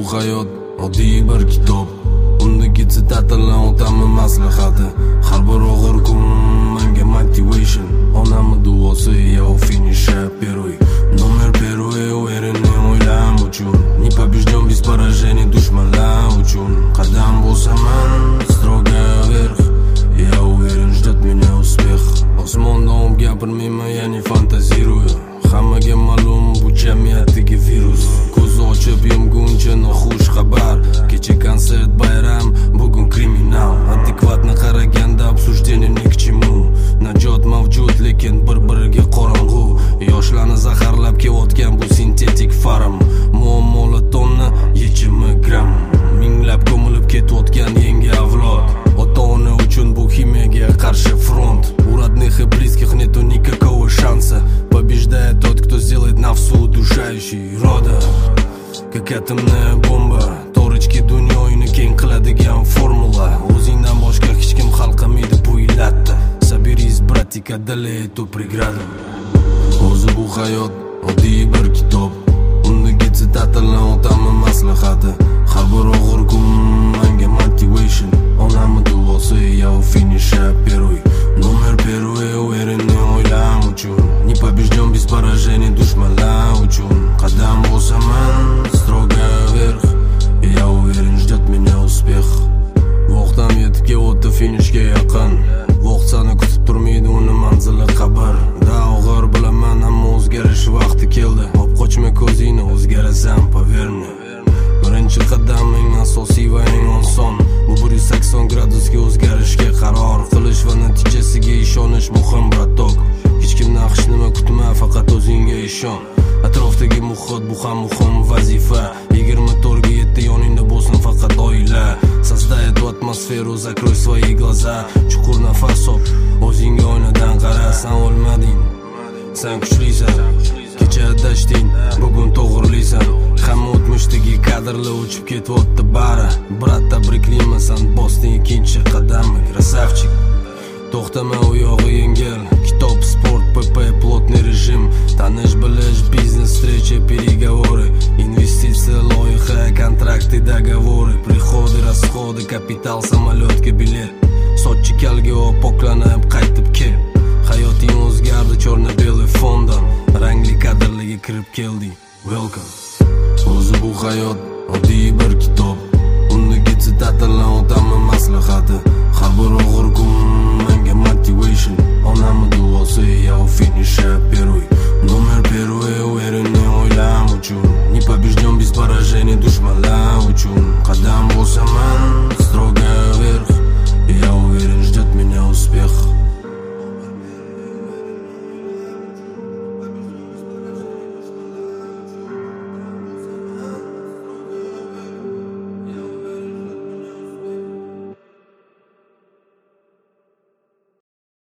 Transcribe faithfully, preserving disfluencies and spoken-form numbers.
hayot oddiy bir kitob. Undagi sitatlardan o'taman maslahati. Har bir og'ir kun menga motivation. Onamni duosi yo finish первый. Номер первый уверенный o'ylam uchun. Не побежден без поражений dushmanlar uchun. Qadam bosaman strogo вверх. Я уверен, ждет меня успех. Osmondan gapirmayman, ya'ni fantazirую. Hammaga ma'lum bu jamiyatdagi virus. Ko'z ochib yumguncha noxush xabar. Kecha konsert bayram, bugun kriminal. Adekvatni qaraganda обсуждение ni к чему. Najot mavjud, lekin bir-biriga qorong'u. Yoshlarni zaharlab kelayotgan bu sintetik farm. Muammolar tonna, yechimi gram. Minglab ko'milib ketayotgan yangi avlod. Ota-ona uchun bu химияga qarshi front. У родных и близких нету никакого шанса. Побеждает тот, кто сделает nafsu удушающий рода. Как атомная бомба. To'richki dunyoyini keng qiladigan formula. O'zingdan boshqa hech kim hal qilmaydi bu illatni. Sabiriz bratika, dali tu преграда. O'zi bu hayot oddiy bir kitob. Undagi sitatlardan o'taman maslahati. Har bir og'ir kun menga motivation. Onamni duosi yo finish первый. Номер первый уверенный o'ylam uchun. Не побежден без поражений dushmanlar uchun. Qadam bosaman strogo вверх. Я уверен, ждет меня успех. Vaqtam yetib keldi finishga yaqin. Vaqt seni kutib turmaydi, uni manzili qabr. Da og'ir bilaman, ammo o'zgarish vaqti keldi. Hop qochma ko'zingni, o'zgarasan, поверь. Birinchi qadam eng asosiy va eng oson. Bu bir yuz sakson gradusga o'zgarishga qaror qilish va natijasiga ishonish muhim, bratok. Hech kimdan hech nima kutma, faqat o'zingga ishon. Atrofdagi muhit bu ham muhim vazifa. yigirma to'rtga yetti yoningda bo'lsin faqat oila. Создай эту атмосферу, закрой свои глаза. Chuqur nafas ol, o'zingga oynadan qara. Sen o'lmading, sen kuchlisan. Kecha adashding, bugun to'g'rilisan. Hamma o'tmishdagi kadrlar uchib ketyapti bari. Brat, tabriklayman, sen bosding ikkinchi qadamni, krasavchik. To'xtama, u yog'i yengil. Kitob, sport, pp, плотный режим. Tanish, bilish, biznes, встречи, переговоры. Investitsiya, loyiha, kontrakti, договоры. Приходы, расходы, kapital, samolyotga bilet. Sochi kalga poklanib, qaytib kel. Hayoting o'zgardi, chorna-belый fondan. Rangli kadrlarga kirib kelding. Welcome. O'zi bu hayot oddiy bir kitob. Undagi sitatlar